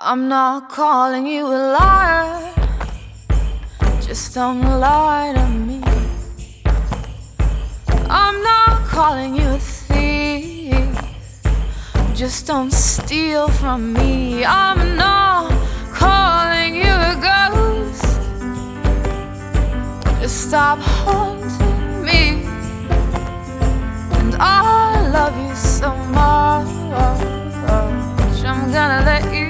I'm not calling you a liar, just don't lie to me. I'm not calling you a thief, just don't steal from me. I'm not calling you a ghost, just stop haunting me. And I love you so much, I'm gonna let you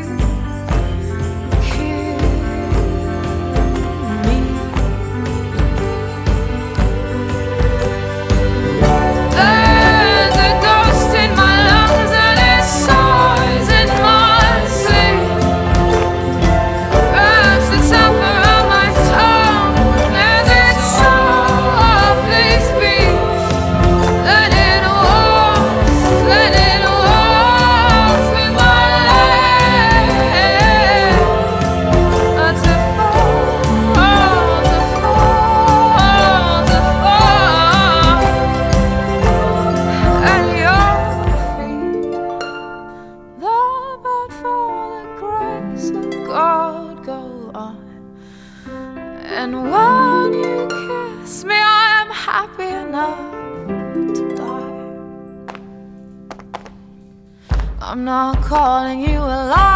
God go on. And when you kiss me, I am happy enough to die. I'm not calling you a liar,